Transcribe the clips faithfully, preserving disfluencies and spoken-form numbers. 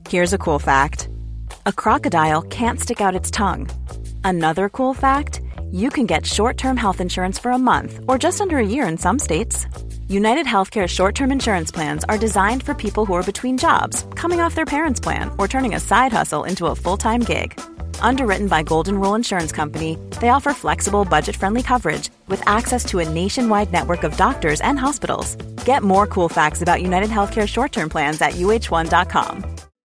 Here's a cool fact. A crocodile can't stick out its tongue. Another cool fact, you can get short-term health insurance for a month or just under a year in some states. United Healthcare short-term insurance plans are designed for people who are between jobs, coming off their parents' plan, or turning a side hustle into a full-time gig. Underwritten by Golden Rule Insurance Company, they offer flexible, budget-friendly coverage with access to a nationwide network of doctors and hospitals. Get more cool facts about United Healthcare short-term plans at U H one dot com.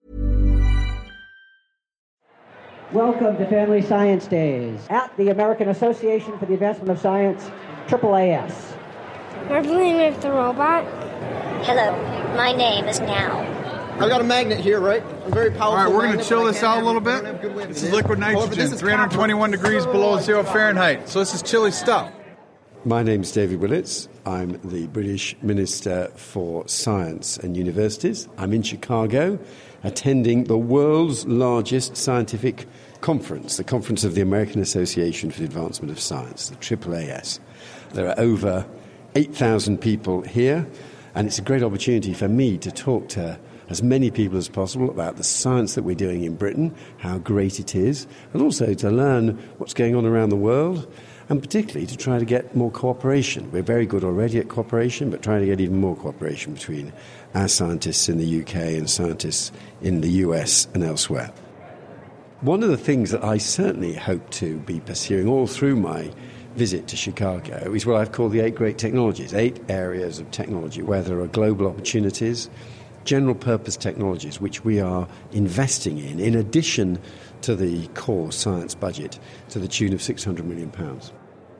Welcome to Family Science Days at the American Association for the Advancement of Science, triple A S. We're playing with the robot. Hello, my name is Now. I've got a magnet here, right? A very powerful. All right, we're going to chill this out have, a little bit. This is liquid nitrogen, this is three hundred twenty-one degrees below zero Fahrenheit. So this is chilly stuff. My name's David Willetts. I'm the British Minister for Science and Universities. I'm in Chicago attending the world's largest scientific conference, the Conference of the American Association for the Advancement of Science, the triple A S. There are over eight thousand people here, and it's a great opportunity for me to talk to as many people as possible about the science that we're doing in Britain, how great it is, and also to learn what's going on around the world, and particularly to try to get more cooperation. We're very good already at cooperation, but trying to get even more cooperation between our scientists in the U K and scientists in the U S and elsewhere. One of the things that I certainly hope to be pursuing all through my visit to Chicago is what I've called the eight great technologies, eight areas of technology where there are global opportunities, general purpose technologies which we are investing in, in addition to the core science budget to the tune of six hundred million pounds.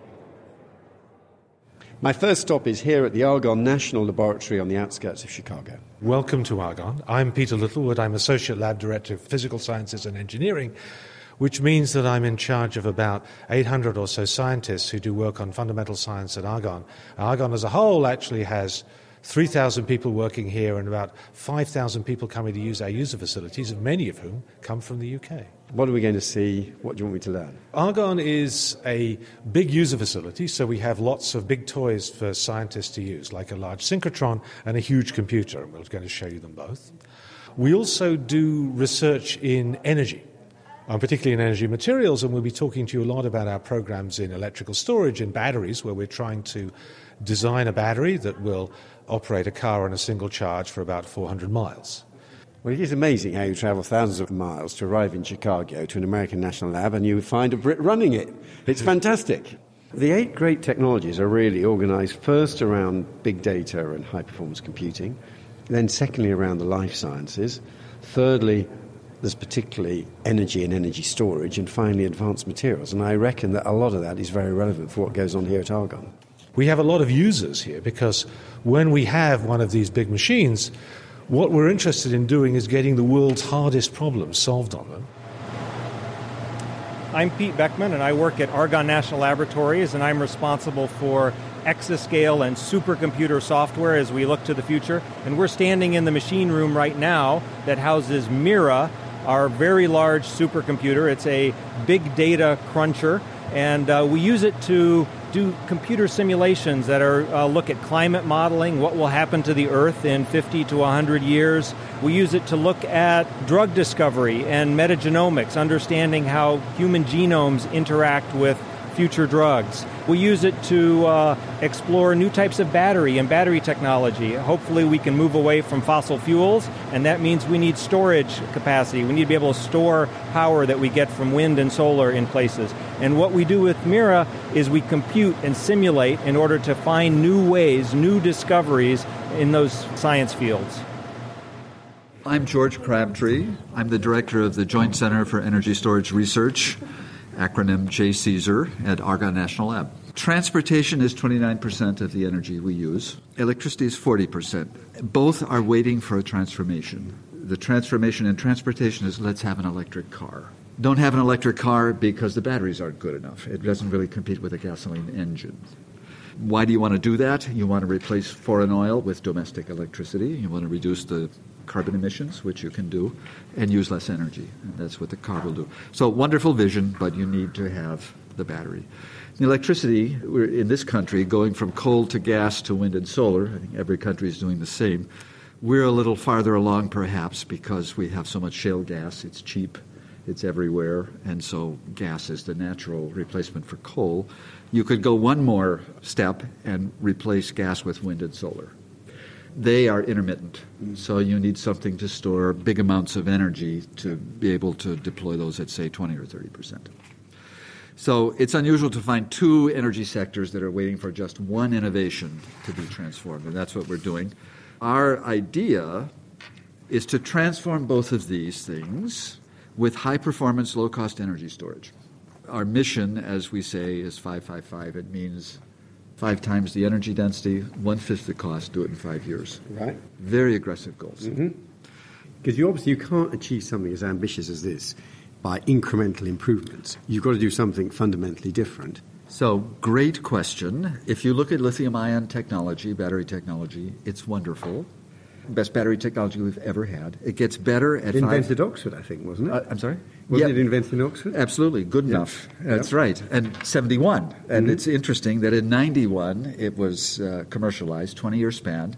My first stop is here at the Argonne National Laboratory on the outskirts of Chicago. Welcome to Argonne. I'm Peter Littlewood. I'm Associate Lab Director of Physical Sciences and Engineering, which means that I'm in charge of about eight hundred or so scientists who do work on fundamental science at Argonne. Argonne as a whole actually has three thousand people working here and about five thousand people coming to use our user facilities, and many of whom come from the U K. What are we going to see? What do you want me to learn? Argonne is a big user facility, so we have lots of big toys for scientists to use, like a large synchrotron and a huge computer, and we're going to show you them both. We also do research in energy, um, particularly in energy materials, and we'll be talking to you a lot about our programs in electrical storage and batteries, where we're trying to design a battery that will operate a car on a single charge for about four hundred miles. Well, it is amazing how you travel thousands of miles to arrive in Chicago to an American national lab and you find a Brit running it. It's fantastic. The eight great technologies are really organised first around big data and high-performance computing, then secondly around the life sciences, thirdly there's particularly energy and energy storage, and finally advanced materials. And I reckon that a lot of that is very relevant for what goes on here at Argonne. We have a lot of users here because when we have one of these big machines, what we're interested in doing is getting the world's hardest problems solved on them. I'm Pete Beckman, and I work at Argonne National Laboratories, and I'm responsible for exascale and supercomputer software as we look to the future. And we're standing in the machine room right now that houses Mira, our very large supercomputer. It's a big data cruncher, and uh, we use it to do computer simulations that are uh, look at climate modeling, what will happen to the Earth in fifty to one hundred years. We use it to look at drug discovery and metagenomics, understanding how human genomes interact with future drugs. We use it to uh, explore new types of battery and battery technology. Hopefully we can move away from fossil fuels, and that means we need storage capacity. We need to be able to store power that we get from wind and solar in places. And what we do with Mira is we compute and simulate in order to find new ways, new discoveries in those science fields. I'm George Crabtree. I'm the director of the Joint Center for Energy Storage Research, acronym J CESAR, at Argonne National Lab. Transportation is twenty-nine percent of the energy we use. Electricity is forty percent. Both are waiting for a transformation. The transformation in transportation is let's have an electric car. Don't have an electric car because the batteries aren't good enough. It doesn't really compete with a gasoline engine. Why do you want to do that? You want to replace foreign oil with domestic electricity. You want to reduce the carbon emissions, which you can do, and use less energy. And that's what the car will do. So wonderful vision, but you need to have the battery. The electricity, we're in this country going from coal to gas to wind and solar. I think every country is doing the same. We're a little farther along, perhaps, because we have so much shale gas. It's cheap. It's everywhere, and so gas is the natural replacement for coal. You could go one more step and replace gas with wind and solar. They are intermittent, so you need something to store big amounts of energy to be able to deploy those at, say, twenty or thirty percent. So it's unusual to find two energy sectors that are waiting for just one innovation to be transformed, and that's what we're doing. Our idea is to transform both of these things with high-performance, low-cost energy storage. Our mission, as we say, is five five five. It means five times the energy density, one-fifth the cost, do it in five years. Right. Very aggressive goals. Because mm-hmm. you obviously you can't achieve something as ambitious as this by incremental improvements. You've got to do something fundamentally different. So, great question. If you look at lithium-ion technology, battery technology, it's wonderful. Best battery technology we've ever had. It gets better at invented five... Oxford, I think, wasn't it? Uh, I'm sorry? Wasn't yep. it invented in Oxford? Absolutely. Good yep. enough. That's yep. right. And seventy-one. And mm-hmm. it's interesting that in ninety-one it was uh, commercialized, twenty-year span.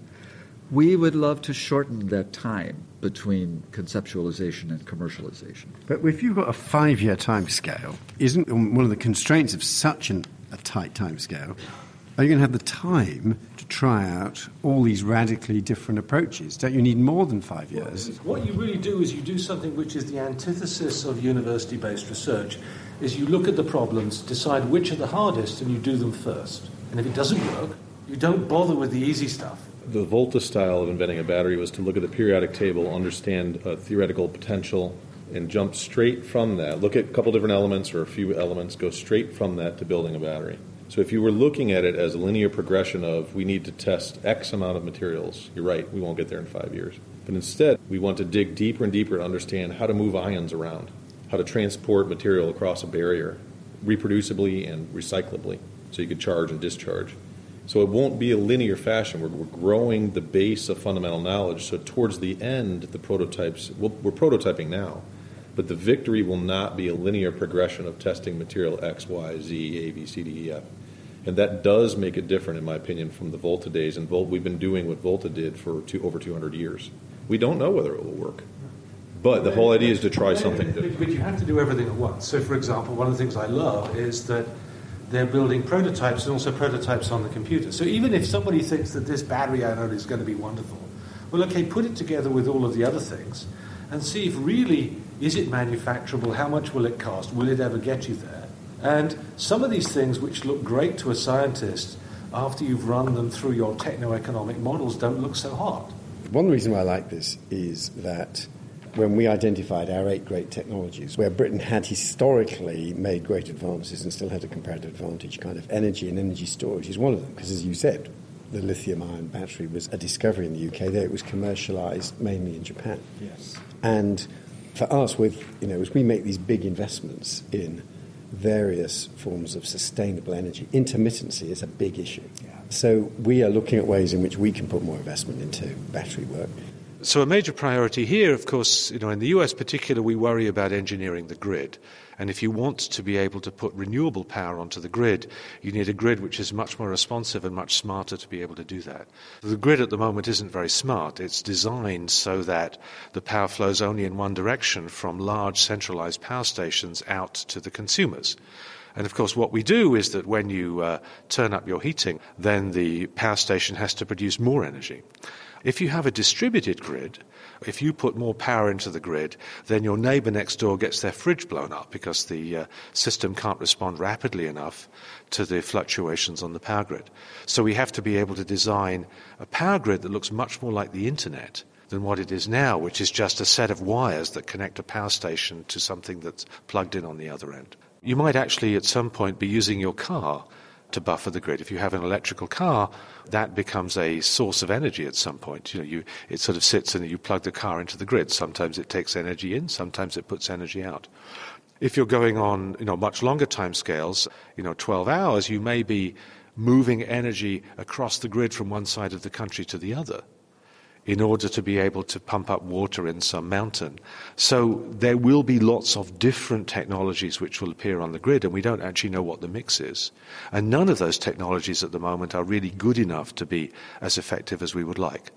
We would love to shorten that time between conceptualization and commercialization. But if you've got a five-year time scale, isn't one of the constraints of such an, a tight time scale, are you going to have the time to try out all these radically different approaches? Don't you need more than five years? What you really do is you do something which is the antithesis of university-based research, is you look at the problems, decide which are the hardest, and you do them first. And if it doesn't work, you don't bother with the easy stuff. The Volta style of inventing a battery was to look at the periodic table, understand uh, theoretical potential, and jump straight from that. Look at a couple different elements or a few elements, go straight from that to building a battery. So if you were looking at it as a linear progression of we need to test X amount of materials, you're right, we won't get there in five years. But instead, we want to dig deeper and deeper to understand how to move ions around, how to transport material across a barrier reproducibly and recyclably so you could charge and discharge. So it won't be a linear fashion. We're, we're growing the base of fundamental knowledge. So towards the end, the prototypes, we'll, we're prototyping now, but the victory will not be a linear progression of testing material X, Y, Z, A, B, C, D, E, F. And that does make it different, in my opinion, from the Volta days. And Volta, we've been doing what Volta did for two, over two hundred years. We don't know whether it will work. But the whole idea is to try something different. But you have to do everything at once. So, for example, one of the things I love is that they're building prototypes and also prototypes on the computer. So even if somebody thinks that this battery anode is going to be wonderful, well, okay, put it together with all of the other things and see if really, is it manufacturable? How much will it cost? Will it ever get you there? And some of these things which look great to a scientist after you've run them through your techno-economic models don't look so hot. One reason why I like this is that when we identified our eight great technologies, where Britain had historically made great advances and still had a comparative advantage, kind of energy and energy storage is one of them. Because as you said, the lithium-ion battery was a discovery in the U K. There it was commercialised mainly in Japan. Yes. And for us, with you know, as we make these big investments in various forms of sustainable energy, intermittency is a big issue. Yeah. So we are looking at ways in which we can put more investment into battery work. So a major priority here, of course, you know, in the U S particular, we worry about engineering the grid. And if you want to be able to put renewable power onto the grid, you need a grid which is much more responsive and much smarter to be able to do that. The grid at the moment isn't very smart. It's designed so that the power flows only in one direction from large centralized power stations out to the consumers. And, of course, what we do is that when you uh, turn up your heating, then the power station has to produce more energy. If you have a distributed grid, if you put more power into the grid, then your neighbour next door gets their fridge blown up because the uh, system can't respond rapidly enough to the fluctuations on the power grid. So we have to be able to design a power grid that looks much more like the internet than what it is now, which is just a set of wires that connect a power station to something that's plugged in on the other end. You might actually at some point be using your car to buffer the grid. If you have an electrical car, that becomes a source of energy at some point. You know, you, it sort of sits and you plug the car into the grid. Sometimes it takes energy in, sometimes it puts energy out. If you're going on, you know, much longer time scales, you know, twelve hours, you may be moving energy across the grid from one side of the country to the other in order to be able to pump up water in some mountain. So there will be lots of different technologies which will appear on the grid, and we don't actually know what the mix is. And none of those technologies at the moment are really good enough to be as effective as we would like.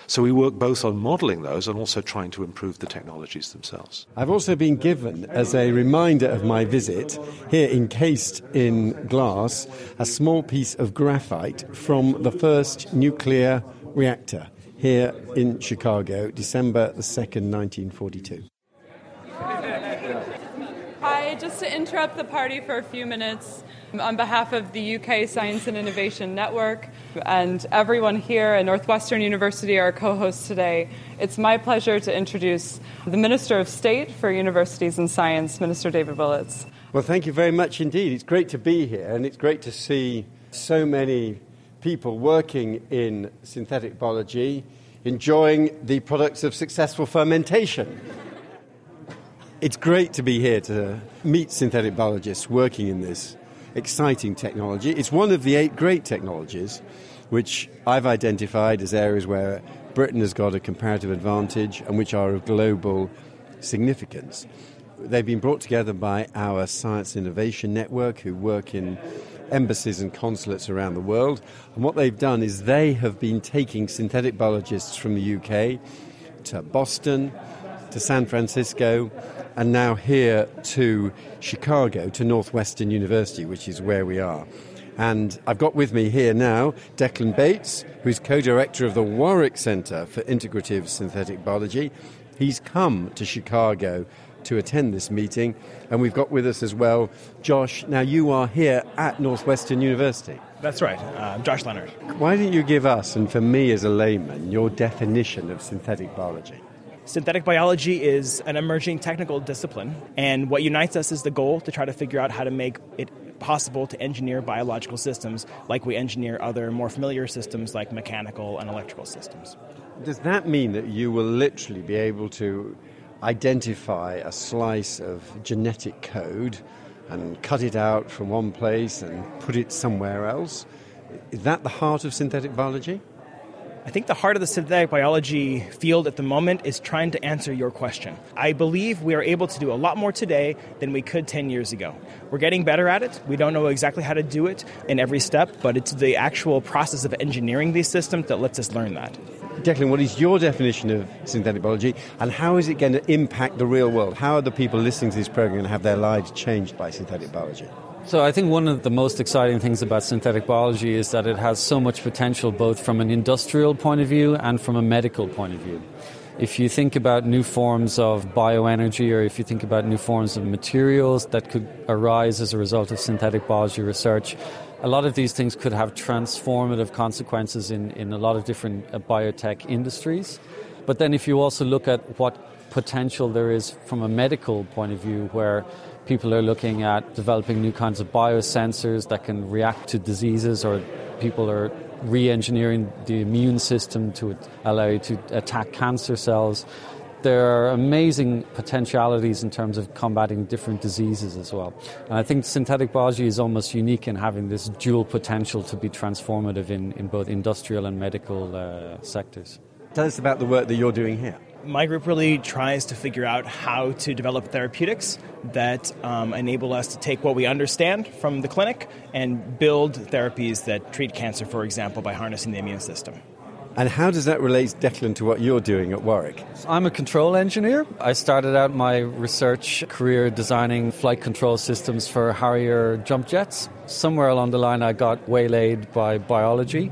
So we work both on modeling those and also trying to improve the technologies themselves. I've also been given, as a reminder of my visit, here encased in glass, a small piece of graphite from the first nuclear reactor here in Chicago, December the second, nineteen forty-two. Hi, just to interrupt the party for a few minutes, on behalf of the U K Science and Innovation Network and everyone here at Northwestern University, our co-host today, it's my pleasure to introduce the Minister of State for Universities and Science, Minister David Willetts. Well, thank you very much indeed. It's great to be here, and it's great to see so many people working in synthetic biology, enjoying the products of successful fermentation. It's great to be here to meet synthetic biologists working in this exciting technology. It's one of the eight great technologies which I've identified as areas where Britain has got a comparative advantage and which are of global significance. They've been brought together by our Science Innovation Network, who work in embassies and consulates around the world. And what they've done is they have been taking synthetic biologists from the U K to Boston, to San Francisco, and now here to Chicago, to Northwestern University, which is where we are. And I've got with me here now Declan Bates, who's co-director of the Warwick Centre for Integrative Synthetic Biology. He's come to Chicago to attend this meeting, and we've got with us as well Josh. Now, you are here at Northwestern University. That's right. Uh, I'm Josh Leonard. Why don't you give us, and for me as a layman, your definition of synthetic biology? Synthetic biology is an emerging technical discipline, and what unites us is the goal to try to figure out how to make it possible to engineer biological systems like we engineer other more familiar systems like mechanical and electrical systems. Does that mean that you will literally be able to identify a slice of genetic code and cut it out from one place and put it somewhere else? Is that the heart of synthetic biology? I think the heart of the synthetic biology field at the moment is trying to answer your question. I believe we are able to do a lot more today than we could ten years ago. We're getting better at it. We don't know exactly how to do it in every step, but it's the actual process of engineering these systems that lets us learn that. Declan, what is your definition of synthetic biology, and how is it going to impact the real world? How are the people listening to this program going to have their lives changed by synthetic biology? So I think one of the most exciting things about synthetic biology is that it has so much potential both from an industrial point of view and from a medical point of view. If you think about new forms of bioenergy, or if you think about new forms of materials that could arise as a result of synthetic biology research, a lot of these things could have transformative consequences in, in a lot of different uh, biotech industries. But then if you also look at what potential there is from a medical point of view, where people are looking at developing new kinds of biosensors that can react to diseases, or people are re-engineering the immune system to allow you to attack cancer cells. There are amazing potentialities in terms of combating different diseases as well. And I think synthetic biology is almost unique in having this dual potential to be transformative in, in both industrial and medical uh, sectors. Tell us about the work that you're doing here. My group really tries to figure out how to develop therapeutics that um, enable us to take what we understand from the clinic and build therapies that treat cancer, for example, by harnessing the immune system. And how does that relate, Declan, to what you're doing at Warwick? I'm a control engineer. I started out my research career designing flight control systems for Harrier jump jets. Somewhere along the line I got waylaid by biology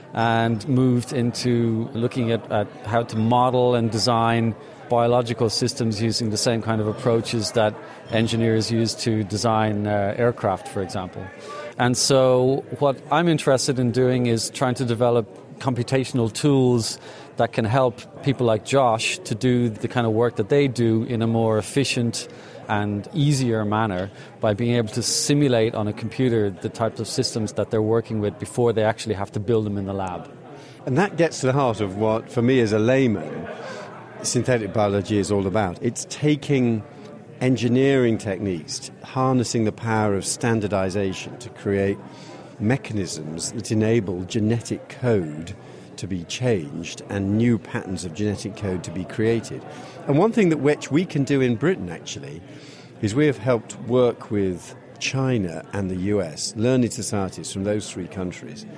and moved into looking at, at how to model and design biological systems using the same kind of approaches that engineers use to design uh, aircraft, for example. And so what I'm interested in doing is trying to develop computational tools that can help people like Josh to do the kind of work that they do in a more efficient and easier manner by being able to simulate on a computer the types of systems that they're working with before they actually have to build them in the lab. And that gets to the heart of what, for me as a layman, synthetic biology is all about. It's taking engineering techniques, harnessing the power of standardization to create mechanisms that enable genetic code to be changed and new patterns of genetic code to be created. And one thing that which we can do in Britain, actually, is we have helped work with China and the U S, learned societies from those three countries,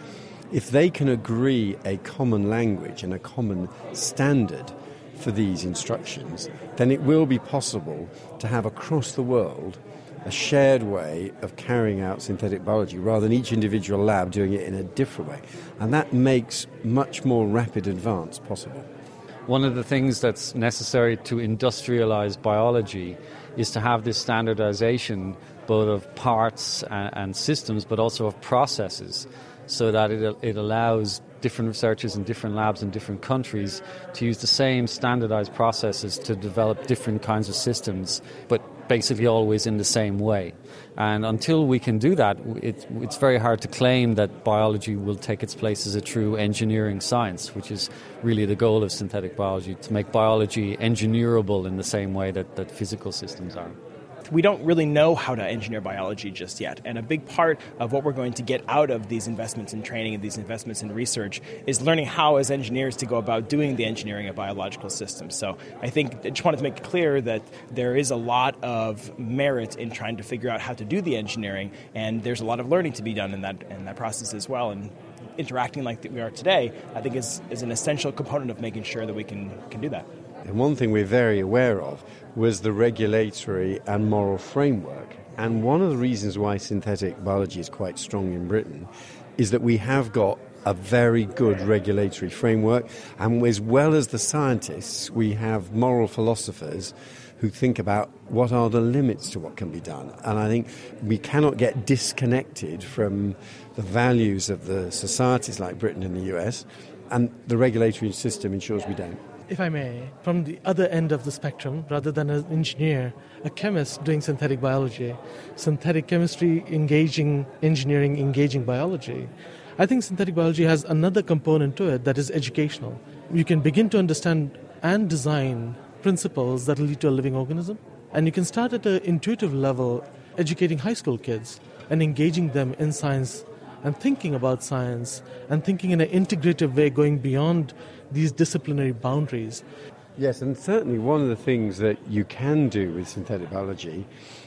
if they can agree a common language and a common standard for these instructions, then it will be possible to have across the world a shared way of carrying out synthetic biology rather than each individual lab doing it in a different way. And that makes much more rapid advance possible. One of the things that's necessary to industrialize biology is to have this standardization both of parts and, and systems, but also of processes, so that it, it allows different researchers in different labs in different countries to use the same standardized processes to develop different kinds of systems, but basically always in the same way. And until we can do that, it, it's very hard to claim that biology will take its place as a true engineering science, which is really the goal of synthetic biology, to make biology engineerable in the same way that, that physical systems are. We don't really know how to engineer biology just yet. And a big part of what we're going to get out of these investments in training and these investments in research is learning how, as engineers, to go about doing the engineering of biological systems. So I think I just wanted to make it clear that there is a lot of merit in trying to figure out how to do the engineering, and there's a lot of learning to be done in that in that process as well. And interacting like we are today, I think, is, is an essential component of making sure that we can, can do that. And one thing we're very aware of was the regulatory and moral framework. And one of the reasons why synthetic biology is quite strong in Britain is that we have got a very good regulatory framework, and as well as the scientists, we have moral philosophers who think about what are the limits to what can be done. And I think we cannot get disconnected from the values of the societies like Britain and the U S, and the regulatory system ensures we don't. If I may, from the other end of the spectrum, rather than an engineer, a chemist doing synthetic biology, synthetic chemistry engaging engineering, engaging biology, I think synthetic biology has another component to it that is educational. You can begin to understand and design principles that will lead to a living organism, and you can start at an intuitive level educating high school kids and engaging them in science and thinking about science and thinking in an integrative way, going beyond these disciplinary boundaries. Yes, and certainly one of the things that you can do with synthetic biology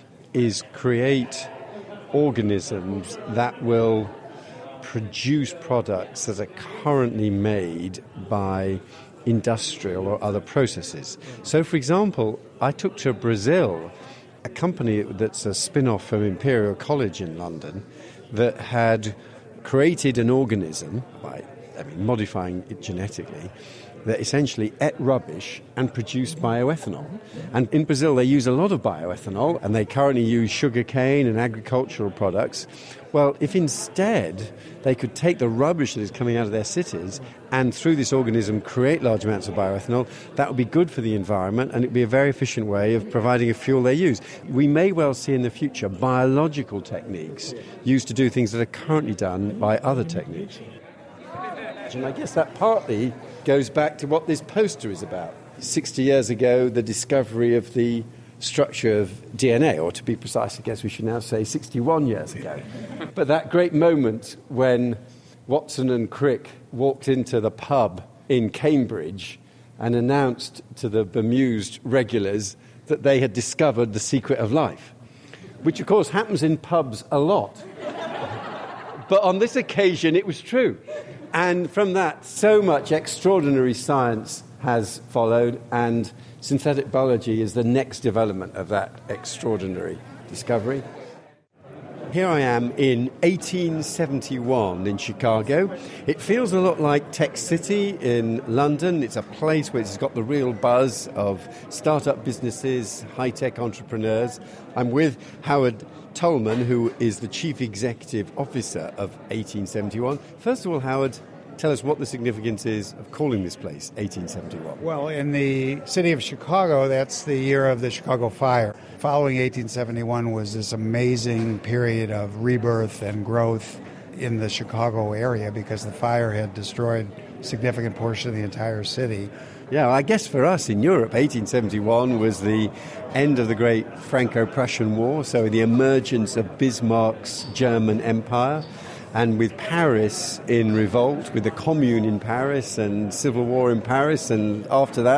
is create organisms that will produce products that are currently made by industrial or other processes. So, for example, I took to Brazil a company that's a spin-off from Imperial College in London that had created an organism by I mean, modifying it genetically, that essentially ate rubbish and produced bioethanol. And in Brazil, they use a lot of bioethanol, and they currently use sugarcane and agricultural products. Well, if instead they could take the rubbish that is coming out of their cities and through this organism create large amounts of bioethanol, that would be good for the environment, and it would be a very efficient way of providing a fuel they use. We may well see in the future biological techniques used to do things that are currently done by other techniques. And I guess that partly goes back to what this poster is about. sixty years ago, the discovery of the structure of D N A, or to be precise, I guess we should now say sixty-one years ago. But that great moment when Watson and Crick walked into the pub in Cambridge and announced to the bemused regulars that they had discovered the secret of life, which of course happens in pubs a lot. But on this occasion, it was true. And from that, so much extraordinary science has followed, and synthetic biology is the next development of that extraordinary discovery. Here I am in eighteen seventy-one in Chicago. It feels a lot like Tech City in London. It's a place where it's got the real buzz of startup businesses, high-tech entrepreneurs. I'm with Howard Tolman, who is the Chief Executive Officer of eighteen seventy-one. First of all, Howard, tell us what the significance is of calling this place eighteen seventy-one. Well, in the city of Chicago, that's the year of the Chicago Fire. Following eighteen seventy-one was this amazing period of rebirth and growth in the Chicago area because the fire had destroyed a significant portion of the entire city. Yeah, I guess for us in Europe, eighteen seventy-one was the end of the great Franco-Prussian War, so the emergence of Bismarck's German Empire, and with Paris in revolt, with the Commune in Paris and civil war in Paris, and after that,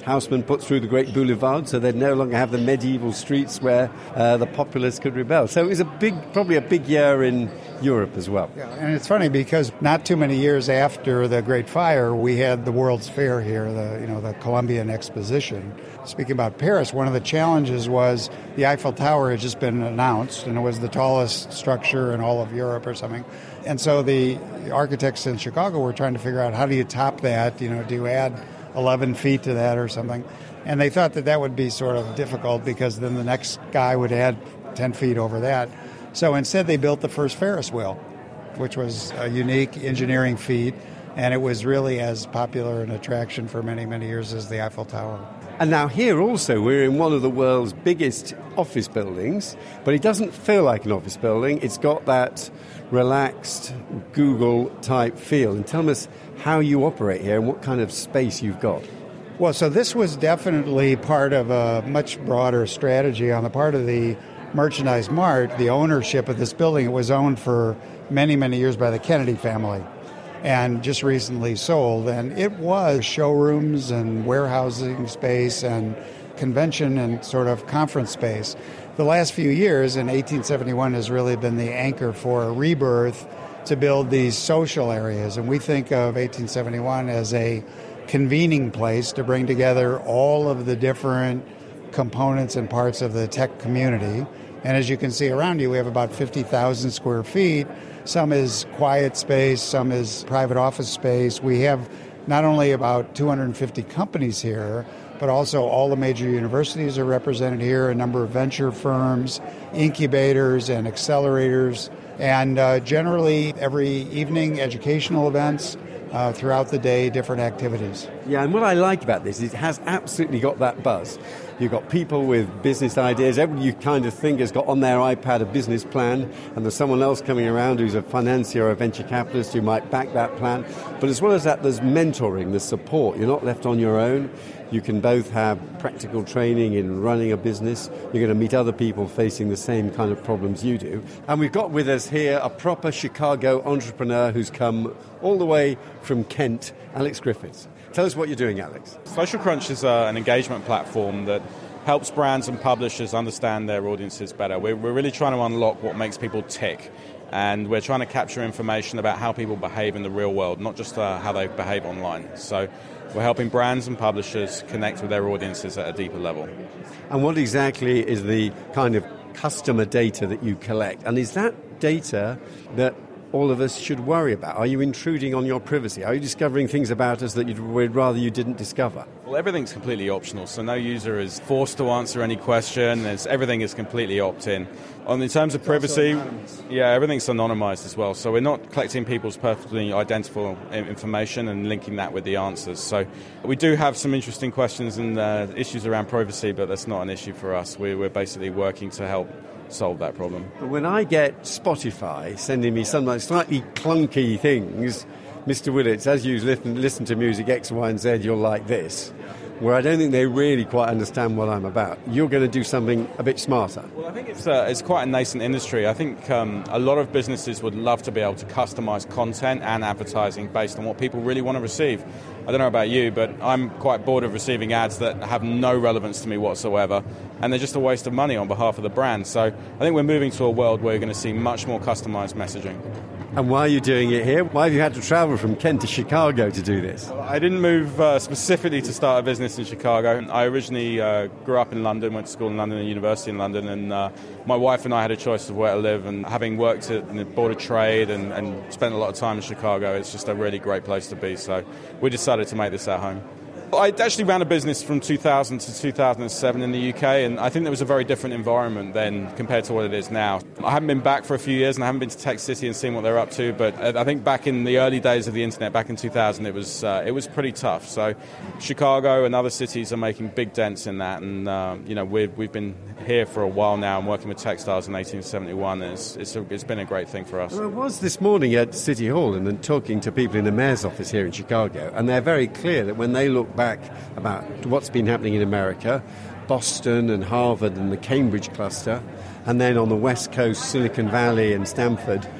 Haussmann put through the great boulevard, so they'd no longer have the medieval streets where uh, the populace could rebel. So it was a big, probably a big year in Europe as well. Yeah, and it's funny because not too many years after the Great Fire, we had the World's Fair here, the you know the Columbian Exposition. Speaking about Paris, one of the challenges was the Eiffel Tower had just been announced, and it was the tallest structure in all of Europe or something. And so the architects in Chicago were trying to figure out, how do you top that? You know, do you add eleven feet to that or something? And they thought that that would be sort of difficult because then the next guy would add ten feet over that. So instead they built the first Ferris wheel, which was a unique engineering feat, and it was really as popular an attraction for many, many years as the Eiffel Tower. And now here also we're in one of the world's biggest office buildings, but it doesn't feel like an office building. It's got that relaxed Google-type feel. And tell us how you operate here and what kind of space you've got. Well, so this was definitely part of a much broader strategy on the part of the Merchandise Mart. The ownership of this building, it was owned for many, many years by the Kennedy family, and just recently sold. And it was showrooms and warehousing space and convention and sort of conference space. The last few years, in eighteen seventy-one, has really been the anchor for a rebirth to build these social areas. And we think of eighteen seventy-one as a convening place to bring together all of the different components and parts of the tech community. And as you can see around you, we have about fifty thousand square feet. Some is quiet space, some is private office space. We have not only about two hundred fifty companies here, but also all the major universities are represented here, a number of venture firms, incubators and accelerators, and uh, generally every evening educational events, uh, throughout the day, different activities. Yeah, and what I like about this is it has absolutely got that buzz. You've got people with business ideas. Everybody you kind of think has got on their iPad a business plan, and there's someone else coming around who's a financier or a venture capitalist who might back that plan. But as well as that, there's mentoring, there's support. You're not left on your own. You can both have practical training in running a business. You're going to meet other people facing the same kind of problems you do. And we've got with us here a proper Chicago entrepreneur who's come all the way from Kent, Alex Griffiths. Tell us what you're doing, Alex. Social Crunch is uh, an engagement platform that helps brands and publishers understand their audiences better. We're, we're really trying to unlock what makes people tick, and we're trying to capture information about how people behave in the real world, not just uh, how they behave online. So we're helping brands and publishers connect with their audiences at a deeper level. And what exactly is the kind of customer data that you collect? And is that data that all of us should worry about? Are you intruding on your privacy? Are you discovering things about us that you'd rather you didn't discover? Well, everything's completely optional, so no user is forced to answer any question. There's, everything is completely opt-in. On, in terms of privacy, yeah, everything's anonymized as well, so we're not collecting people's perfectly identifiable information and linking that with the answers. So we do have some interesting questions and uh, issues around privacy, but that's not an issue for us. We're, we're basically working to help solve that problem. But when I get Spotify sending me some like slightly clunky things, Mister Willits, as you listen, listen to music X, Y, and Z, you're like this, where I don't think they really quite understand what I'm about. You're going to do something a bit smarter. Well, I think it's uh, it's quite a nascent industry. I think um, a lot of businesses would love to be able to customize content and advertising based on what people really want to receive. I don't know about you, but I'm quite bored of receiving ads that have no relevance to me whatsoever, and they're just a waste of money on behalf of the brand. So I think we're moving to a world where you're going to see much more customized messaging. And why are you doing it here? Why have you had to travel from Kent to Chicago to do this? Well, I didn't move uh, specifically to start a business in Chicago. I originally uh, grew up in London, went to school in London and university in London, and uh, my wife and I had a choice of where to live, and having worked at, in the Board of Trade and, and spent a lot of time in Chicago, it's just a really great place to be. So we decided to make this our home. I actually ran a business from two thousand to two thousand seven in the U K, and I think there was a very different environment then compared to what it is now. I haven't been back for a few years, and I haven't been to Tech City and seen what they're up to, but I think back in the early days of the internet, back in two thousand, it was uh, it was pretty tough. So Chicago and other cities are making big dents in that, and uh, you know we've, we've been here for a while now and working with Techstars in eighteen seventy-one, and it's, it's, a, it's been a great thing for us. Well, I was this morning at City Hall and then talking to people in the mayor's office here in Chicago, and they're very clear that when they look back about what's been happening in America, Boston and Harvard and the Cambridge cluster, and then on the West Coast, Silicon Valley and Stanford,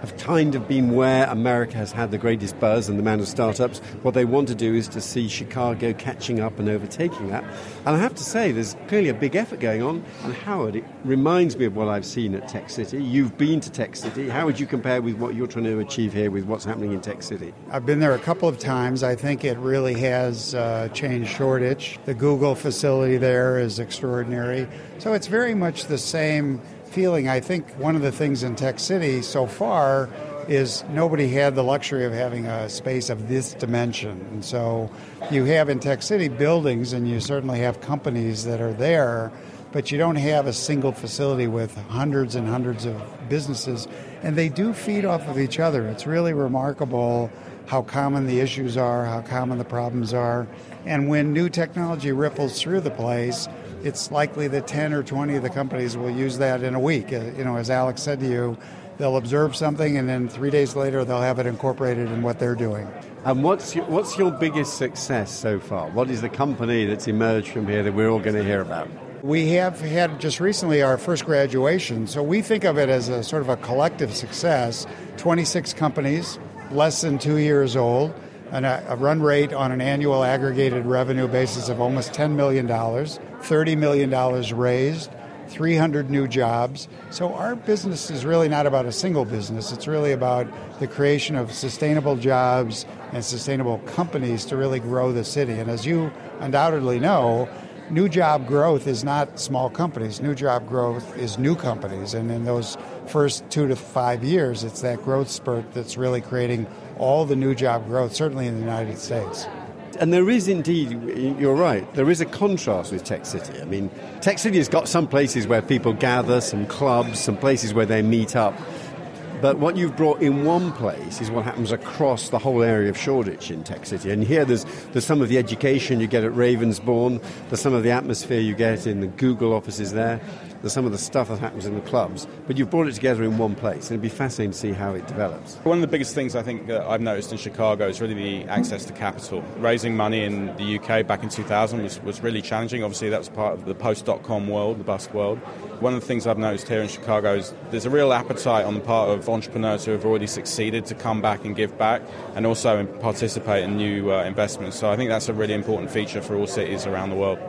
have kind of been where America has had the greatest buzz and the amount of startups. What they want to do is to see Chicago catching up and overtaking that. And I have to say, there's clearly a big effort going on. And Howard, it reminds me of what I've seen at Tech City. You've been to Tech City. How would you compare with what you're trying to achieve here with what's happening in Tech City? I've been there a couple of times. I think it really has uh, changed Shoreditch. The Google facility there is extraordinary. So it's very much the same feeling. I think one of the things in Tech City so far is nobody had the luxury of having a space of this dimension. And so you have in Tech City buildings, and you certainly have companies that are there, but you don't have a single facility with hundreds and hundreds of businesses, and they do feed off of each other. It's really remarkable how common the issues are, how common the problems are, and when new technology ripples through the place, it's likely that ten or twenty of the companies will use that in a week. Uh, you know, as Alex said to you, they'll observe something, and then three days later they'll have it incorporated in what they're doing. And what's your, what's your biggest success so far? What is the company that's emerged from here that we're all going to hear about? We have had just recently our first graduation, so we think of it as a sort of a collective success. twenty-six companies, less than two years old, and a, a run rate on an annual aggregated revenue basis of almost ten million dollars, thirty million dollars raised, three hundred new jobs. So our business is really not about a single business. It's really about the creation of sustainable jobs and sustainable companies to really grow the city. And as you undoubtedly know, new job growth is not small companies. New job growth is new companies. And in those first two to five years, it's that growth spurt that's really creating all the new job growth, certainly in the United States. And there is indeed, you're right, there is a contrast with Tech City. I mean, Tech City has got some places where people gather, some clubs, some places where they meet up. But what you've brought in one place is what happens across the whole area of Shoreditch in Tech City. And here there's, there's some of the education you get at Ravensbourne, there's some of the atmosphere you get in the Google offices there, there's some of the stuff that happens in the clubs. But you've brought it together in one place, and it'd be fascinating to see how it develops. One of the biggest things I think that I've noticed in Chicago is really the access to capital. Raising money in the U K back in two thousand was, was really challenging. Obviously, that was part of the post-dot-com world, the bust world. One of the things I've noticed here in Chicago is there's a real appetite on the part of entrepreneurs who have already succeeded to come back and give back, and also participate in new uh, investments. So I think that's a really important feature for all cities around the world.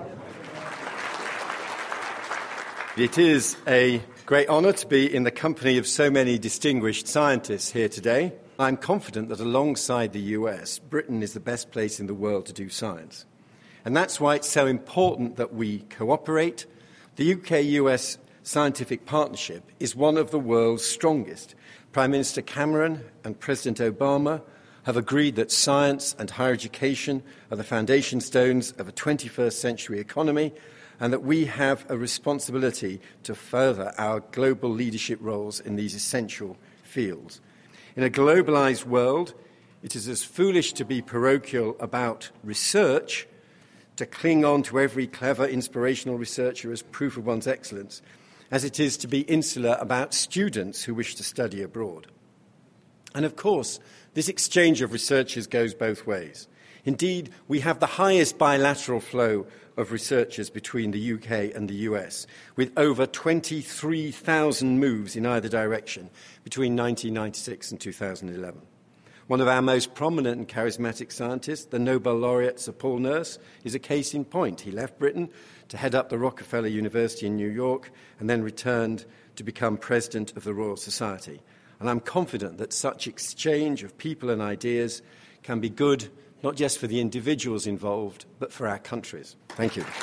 It is a great honour to be in the company of so many distinguished scientists here today. I'm confident that alongside the U S, Britain is the best place in the world to do science. And that's why it's so important that we cooperate. The U K U S scientific partnership is one of the world's strongest. Prime Minister Cameron and President Obama have agreed that science and higher education are the foundation stones of a twenty-first century economy, and that we have a responsibility to further our global leadership roles in these essential fields. In a globalized world, it is as foolish to be parochial about research, to cling on to every clever, inspirational researcher as proof of one's excellence, as it is to be insular about students who wish to study abroad. And of course, this exchange of researchers goes both ways. Indeed, we have the highest bilateral flow of researchers between the U K and the U S, with over twenty-three thousand moves in either direction between nineteen ninety-six and two thousand eleven. One of our most prominent and charismatic scientists, the Nobel laureate Sir Paul Nurse, is a case in point. He left Britain to head up the Rockefeller University in New York and then returned to become president of the Royal Society. And I'm confident that such exchange of people and ideas can be good, not just for the individuals involved, but for our countries. Thank you.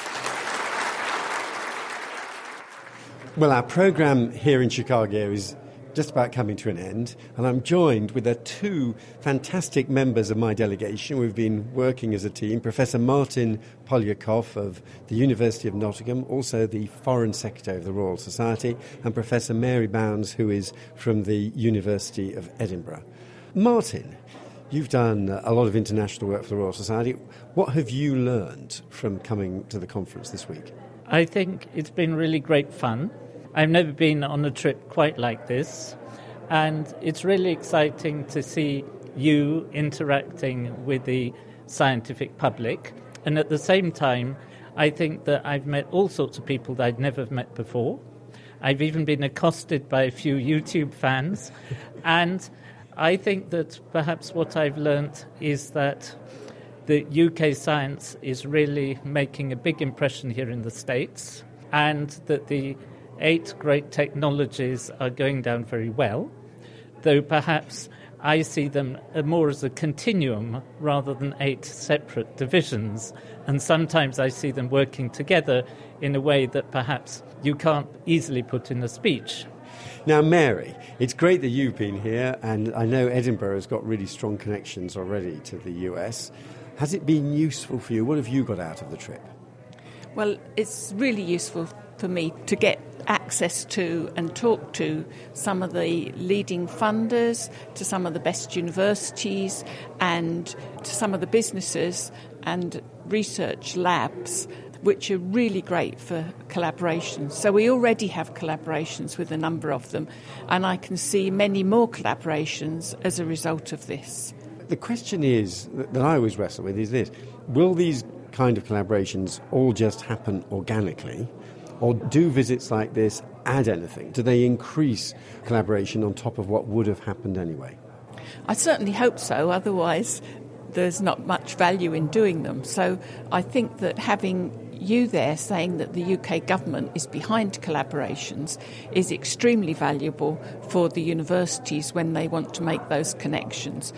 Well, our programme here in Chicago is just about coming to an end, and I'm joined with the two fantastic members of my delegation. We've been working as a team, Professor Martin Polyakov of the University of Nottingham, also the Foreign Secretary of the Royal Society, and Professor Mary Bounds, who is from the University of Edinburgh. Martin, you've done a lot of international work for the Royal Society. What have you learned from coming to the conference this week? I think it's been really great fun. I've never been on a trip quite like this, and it's really exciting to see you interacting with the scientific public. And at the same time, I think that I've met all sorts of people that I'd never met before, I've even been accosted by a few YouTube fans. And I think that perhaps what I've learnt is that the U K science is really making a big impression here in the States, and that the eight great technologies are going down very well, though perhaps I see them more as a continuum rather than eight separate divisions. And sometimes I see them working together in a way that perhaps you can't easily put in a speech. Now, Mary, it's great that you've been here, and I know Edinburgh has got really strong connections already to the U S. Has it been useful for you? What have you got out of the trip? Well, it's really useful for me to get access to and talk to some of the leading funders, to some of the best universities, and to some of the businesses and research labs, which are really great for collaborations. So we already have collaborations with a number of them, and I can see many more collaborations as a result of this. The question is, that I always wrestle with, is this: will these kind of collaborations all just happen organically, or do visits like this add anything? Do they increase collaboration on top of what would have happened anyway? I certainly hope so, otherwise there's not much value in doing them. So I think that having you there saying that the U K government is behind collaborations is extremely valuable for the universities when they want to make those connections.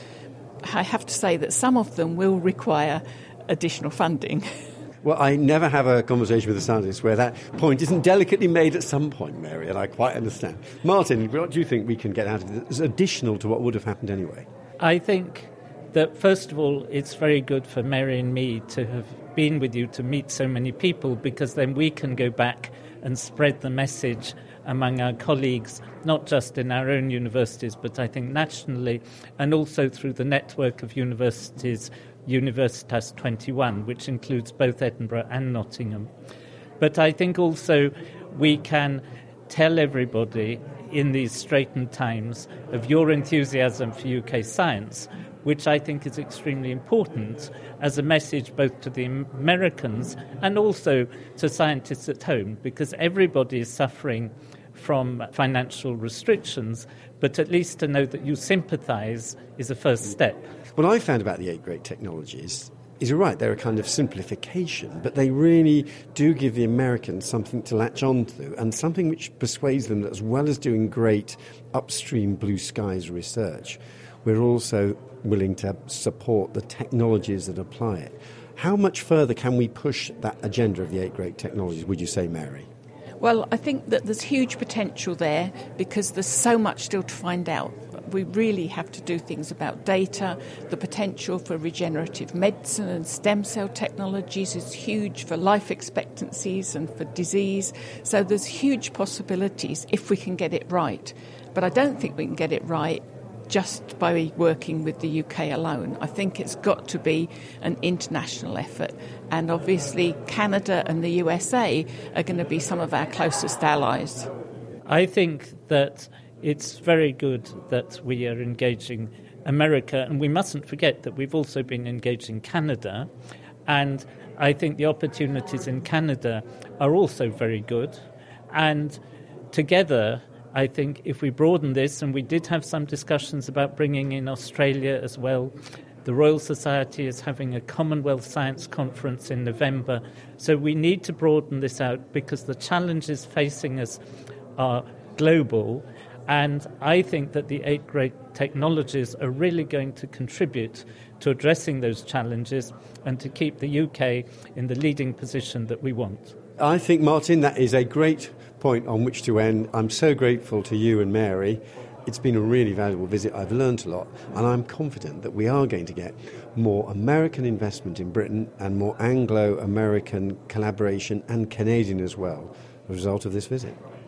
I have to say that some of them will require additional funding. Well, I never have a conversation with a scientist where that point isn't delicately made at some point, Mary, and I quite understand. Martin, what do you think we can get out of it as additional to what would have happened anyway? I think that, first of all, it's very good for Mary and me to have been with you, to meet so many people, because then we can go back and spread the message among our colleagues, not just in our own universities, but I think nationally, and also through the network of universities, Universitas twenty-one, which includes both Edinburgh and Nottingham. But I think also we can tell everybody in these straitened times of your enthusiasm for U K science, which I think is extremely important as a message both to the Americans and also to scientists at home, because everybody is suffering from financial restrictions, but at least to know that you sympathise is a first step. What I found about the eight great technologies is, you're right, they're a kind of simplification, but they really do give the Americans something to latch on to, and something which persuades them that as well as doing great upstream blue skies research, we're also willing to support the technologies that apply it. How much further can we push that agenda of the eight great technologies, would you say, Mary? Well, I think that there's huge potential there because there's so much still to find out. We really have to do things about data. The potential for regenerative medicine and stem cell technologies is huge for life expectancies and for disease. So there's huge possibilities if we can get it right. But I don't think we can get it right just by working with the U K alone. I think it's got to be an international effort. And obviously Canada and the U S A are going to be some of our closest allies. I think that it's very good that we are engaging America, and we mustn't forget that we've also been engaging Canada. And I think the opportunities in Canada are also very good. And together, I think if we broaden this, and we did have some discussions about bringing in Australia as well. The Royal Society is having a Commonwealth Science Conference in November. So we need to broaden this out because the challenges facing us are global. And I think that the eight great technologies are really going to contribute to addressing those challenges and to keep the U K in the leading position that we want. I think, Martin, that is a great point on which to end. I'm so grateful to you and Mary. It's been a really valuable visit. I've learned a lot, and I'm confident that we are going to get more American investment in Britain and more Anglo-American collaboration, and Canadian as well, as a result of this visit.